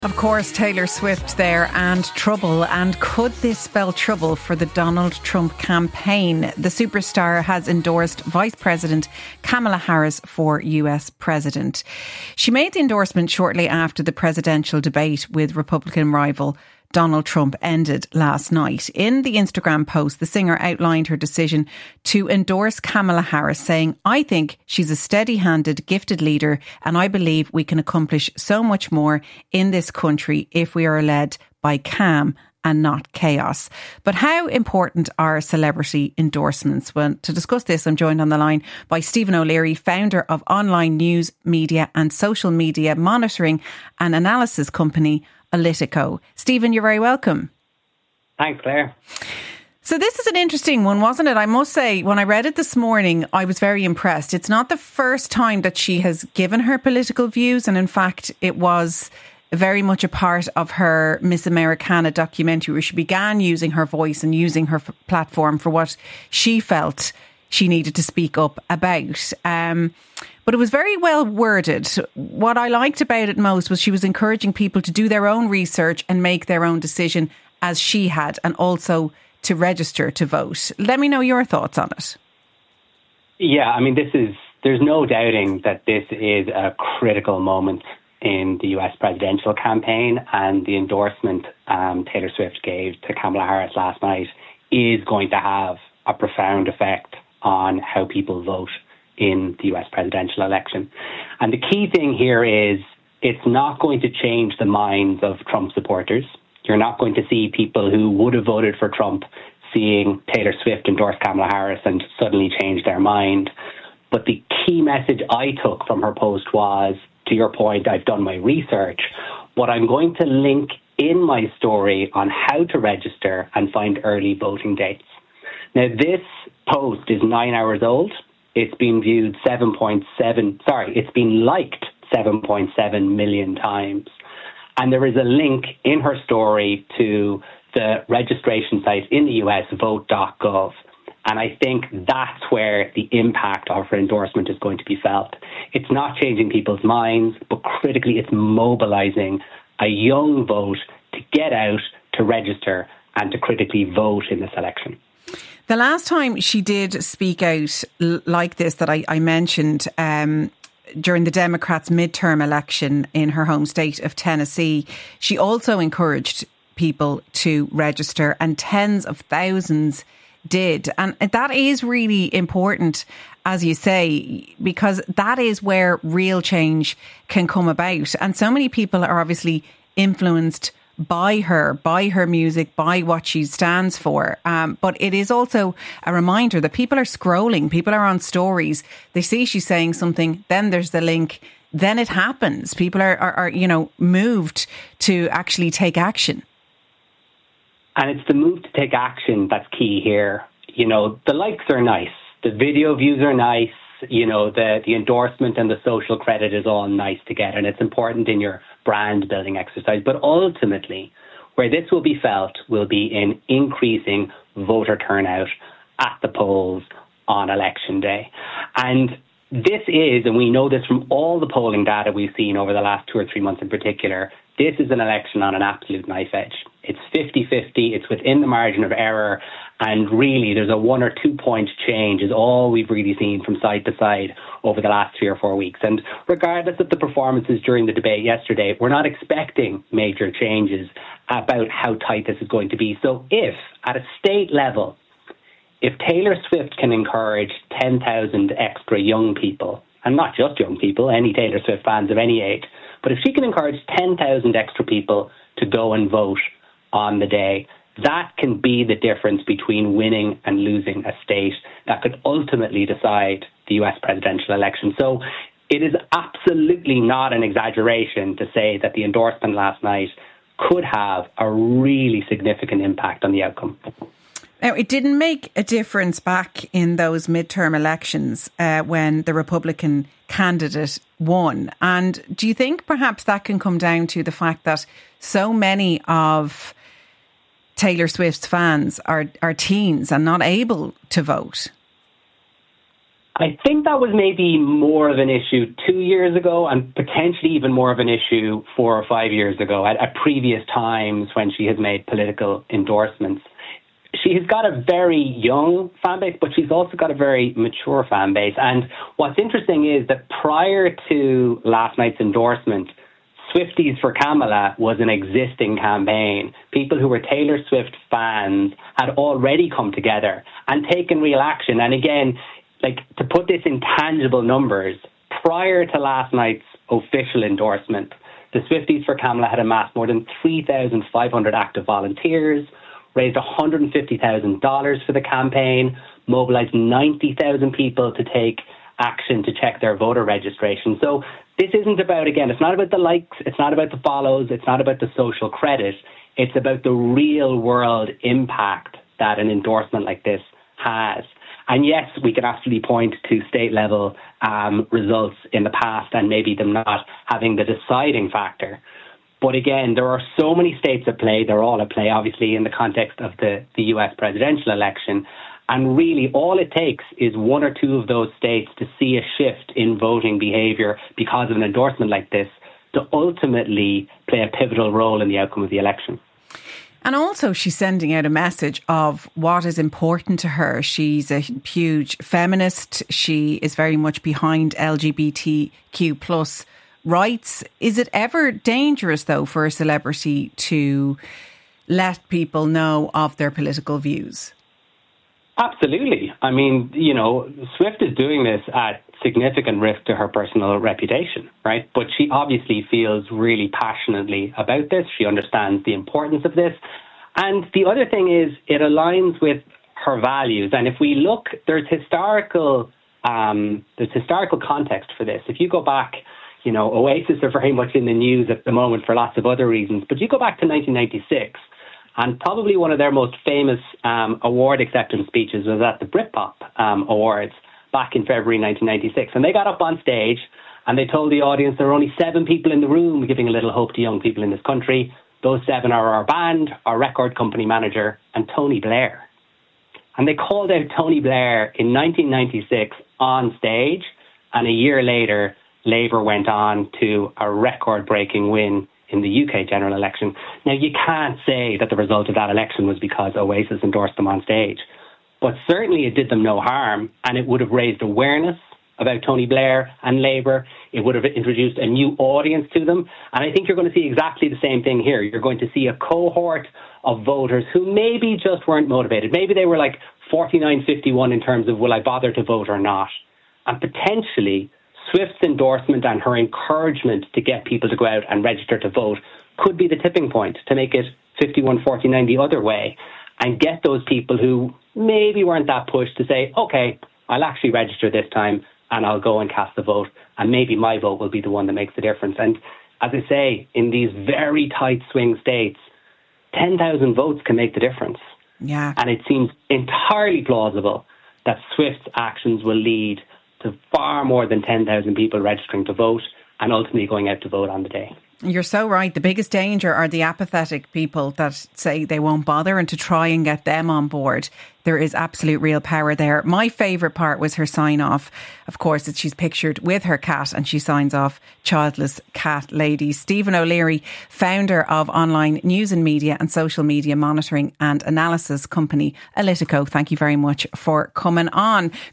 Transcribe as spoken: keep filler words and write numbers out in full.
Of course, Taylor Swift there and trouble. And could this spell trouble for the Donald Trump campaign? The superstar has endorsed Vice President Kamala Harris for U S President. She made the endorsement shortly after the presidential debate with Republican rival Donald Trump ended last night. In the Instagram post, the singer outlined her decision to endorse Kamala Harris, saying, "I think she's a steady-handed, gifted leader, and I believe we can accomplish so much more in this country if we are led by calm and not chaos." But how important are celebrity endorsements? Well, to discuss this, I'm joined on the line by Stephen O'Leary, founder of online news, media and social media monitoring and analysis company Alytico. Stephen, you're very welcome. Thanks, Claire. So this is an interesting one, wasn't it? I must say, when I read it this morning, I was very impressed. It's not the first time that she has given her political views. And in fact, it was very much a part of her Miss Americana documentary, where she began using her voice and using her f- platform for what she felt she needed to speak up about. Um, but it was very well worded. What I liked about it most was she was encouraging people to do their own research and make their own decision as she had, and also to register to vote. Let me know your thoughts on it. Yeah, I mean, this is, there's no doubting that this is a critical moment in the U S presidential campaign, and the endorsement um, Taylor Swift gave to Kamala Harris last night is going to have a profound effect on how people vote in the U S presidential election. And the key thing here is it's not going to change the minds of Trump supporters. You're not going to see people who would have voted for Trump seeing Taylor Swift endorse Kamala Harris and suddenly change their mind. But the key message I took from her post was, to your point, I've done my research. What I'm going to link in my story on how to register and find early voting dates. Now, this post is nine hours old. It's been viewed seven point seven, sorry, it's been liked seven point seven million times. And there is a link in her story to the registration site in the U S, vote dot gov. And I think that's where the impact of her endorsement is going to be felt. It's not changing people's minds, but critically, it's mobilizing a young vote to get out, to register, and to critically vote in this election. The last time she did speak out l- like this that I, I mentioned um, during the Democrats' midterm election in her home state of Tennessee, she also encouraged people to register, and tens of thousands did. And that is really important, as you say, because that is where real change can come about. And so many people are obviously influenced by her, by her music, by what she stands for. Um, but it is also a reminder that people are scrolling, people are on stories. They see she's saying something, then there's the link, then it happens. People are, are, are you know, moved to actually take action. And it's the move to take action that's key here. You know, the likes are nice. The video views are nice. You know, the, the endorsement and the social credit is all nice to get. And it's important in your brand building exercise. But ultimately, where this will be felt will be in increasing voter turnout at the polls on election day. And this is, and we know this from all the polling data we've seen over the last two or three months in particular, this is an election on an absolute knife edge. It's fifty-fifty, it's within the margin of error, and really there's a one or two point change is all we've really seen from side to side over the last three or four weeks. And regardless of the performances during the debate yesterday, we're not expecting major changes about how tight this is going to be. So if, at a state level, if Taylor Swift can encourage ten thousand extra young people, and not just young people, any Taylor Swift fans of any age, but if she can encourage ten thousand extra people to go and vote on the day, that can be the difference between winning and losing a state that could ultimately decide the U S presidential election. So it is absolutely not an exaggeration to say that the endorsement last night could have a really significant impact on the outcome. Now, it didn't make a difference back in those midterm elections uh, when the Republican candidate won. And do you think perhaps that can come down to the fact that so many of Taylor Swift's fans are, are teens and not able to vote? I think that was maybe more of an issue two years ago and potentially even more of an issue four or five years ago at, at previous times when she has made political endorsements. She has got a very young fan base, but she's also got a very mature fan base. And what's interesting is that prior to last night's endorsement, Swifties for Kamala was an existing campaign. People who were Taylor Swift fans had already come together and taken real action. And again, like to put this in tangible numbers, prior to last night's official endorsement, the Swifties for Kamala had amassed more than three thousand five hundred active volunteers, raised one hundred fifty thousand dollars for the campaign, mobilized ninety thousand people to take action to check their voter registration. So this isn't about, again, it's not about the likes, it's not about the follows, it's not about the social credit. It's about the real world impact that an endorsement like this has. And yes, we can absolutely point to state level um, results in the past and maybe them not having the deciding factor. But again, there are so many states at play. They're all at play, obviously, in the context of the, the U S presidential election. And really, all it takes is one or two of those states to see a shift in voting behaviour because of an endorsement like this to ultimately play a pivotal role in the outcome of the election. And also she's sending out a message of what is important to her. She's a huge feminist. She is very much behind L G B T Q plus rights. Is it ever dangerous, though, for a celebrity to let people know of their political views? Absolutely. I mean, you know, Swift is doing this at significant risk to her personal reputation, right? But she obviously feels really passionately about this. She understands the importance of this. And the other thing is it aligns with her values. And if we look, there's historical, um, there's historical context for this. If you go back, you know, Oasis are very much in the news at the moment for lots of other reasons. But you go back to nineteen ninety-six, and probably one of their most famous um, award acceptance speeches was at the Britpop um, Awards back in February nineteen ninety-six. And they got up on stage and they told the audience there are only seven people in the room giving a little hope to young people in this country. Those seven are our band, our record company manager, and Tony Blair. And they called out Tony Blair in nineteen ninety-six on stage. And a year later, Labour went on to a record-breaking win in the U K general election. Now, you can't say that the result of that election was because Oasis endorsed them on stage, but certainly it did them no harm, and it would have raised awareness about Tony Blair and Labour. It would have introduced a new audience to them, and I think you're going to see exactly the same thing here. You're going to see a cohort of voters who maybe just weren't motivated. Maybe they were like forty-nine fifty-one in terms of will I bother to vote or not, and potentially Swift's endorsement and her encouragement to get people to go out and register to vote could be the tipping point to make it fifty-one forty-nine the other way and get those people who maybe weren't that pushed to say, OK, I'll actually register this time and I'll go and cast the vote, and maybe my vote will be the one that makes the difference. And as I say, in these very tight swing states, ten thousand votes can make the difference. Yeah. And it seems entirely plausible that Swift's actions will lead to far more than ten thousand people registering to vote and ultimately going out to vote on the day. You're so right. The biggest danger are the apathetic people that say they won't bother, and to try and get them on board. There is absolute real power there. My favourite part was her sign off. Of course, that she's pictured with her cat and she signs off Childless Cat Lady. Stephen O'Leary, founder of online news and media and social media monitoring and analysis company Alytico. Thank you very much for coming on.